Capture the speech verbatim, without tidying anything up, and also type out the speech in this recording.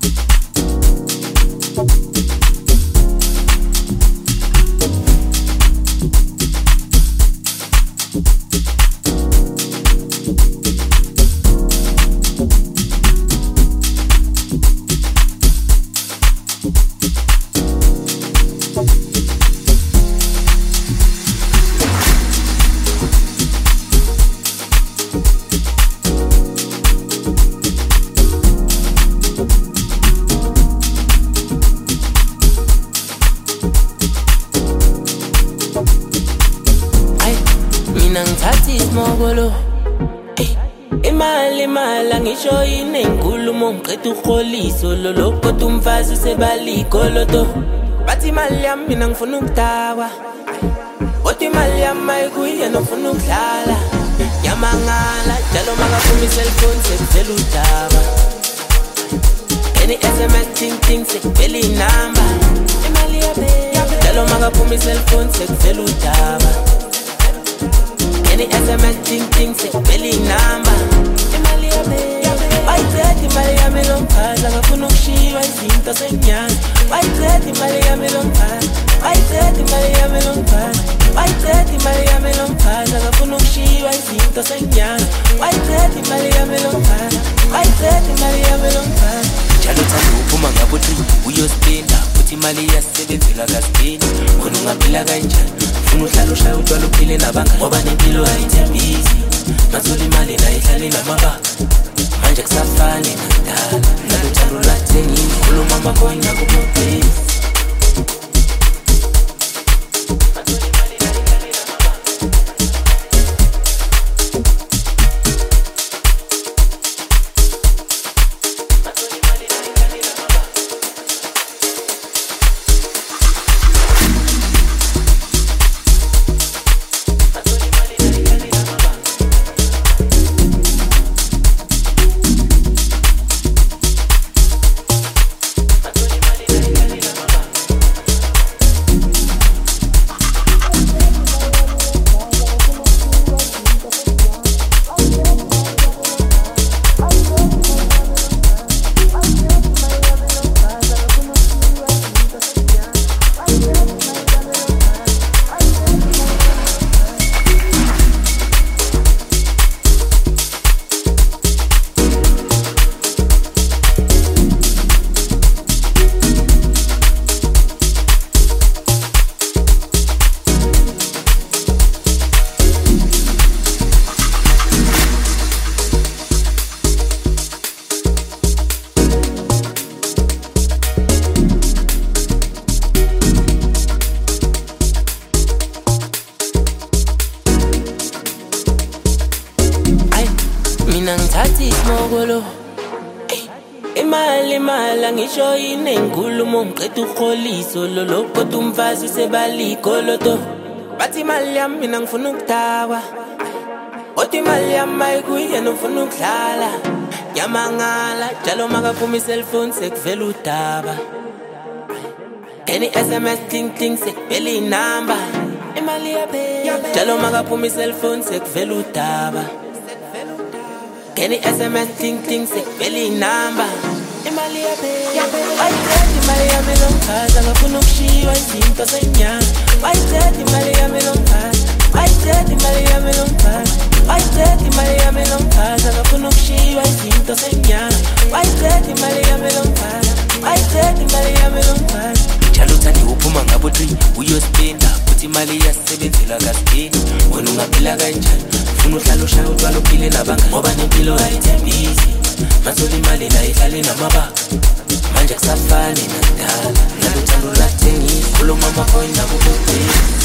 Ngisho inenkulumo ngiqeda ukholiso loloko tumfazi sebalikoloto bathi imali yami mina ngifuna ukudakwa kodwa imali yami ayikuye nofuna ukudlala yamangala njalo makaphuma iselfone sekuvela udaba any S M S ting ting sekuvela inamba imali yabe njalo makaphuma iselfone sekuvela udaba any S M S ting ting sekuvela inamba imali yabe wayithethe imali yami lomphasa ngafuna ukushiwa izinto senyanga wayithethe imali yami lomphasa wayithethe imali yami lomphasa wayithethe imali yami lomphasa ngafuna ukushiwa izinto senyanga wayithethe imali yami lomphasa wayithethe imali yami lomphasa njalo uthanda uphuma ngabothi uyospenda futhi imali iyasebenzela kazibeni khona ungaphila kanjani ufuna uhlala ushaya utshwala uphile nabangani ngoba nempilo ayithembisi mathola imali nayo ihlale namabaka manje kusafani nakudala naluthando lwathengile khuluma amakhona kubhubhisi imali imali ngisho inenkulumo ngiqeda ukholiso loloko tumfazi sebalikoloto bathi imali yami mina ngifuna ukudakwa kodwa imali yami ayikuye nofuna ukudlala yamangala njalo makaphuma iselfone sekuvela udaba any S M S ting ting sekuvela inamba imali yabe njalo makaphuma iselfone sekuvela udaba any S M S ting ting sekuvela inamba imali yabe wayithethe imali yami lomphasa ngafuna ukushiwa izinto senyanga wayithethe imali yami lomphasa wayithethe imali yami lomphasa wayithethe imali yami lomphasa ngafuna ukushiwa izinto senyanga wayithethe imali yami lomphasa wayithethe imali yami lomphasa njalo uthanda uphuma ngabothi uyospenda futhi imali iyasebenzela kazibeni wena ungaphila kanjani ufuna uhlala ushaya utshwala uphile nabangani ngoba nempilo ayithembisi mathola imali nayo ihlale namabaka manje kusafani nakudala naluthando lwathengile khuluma amakhona kubhubhisi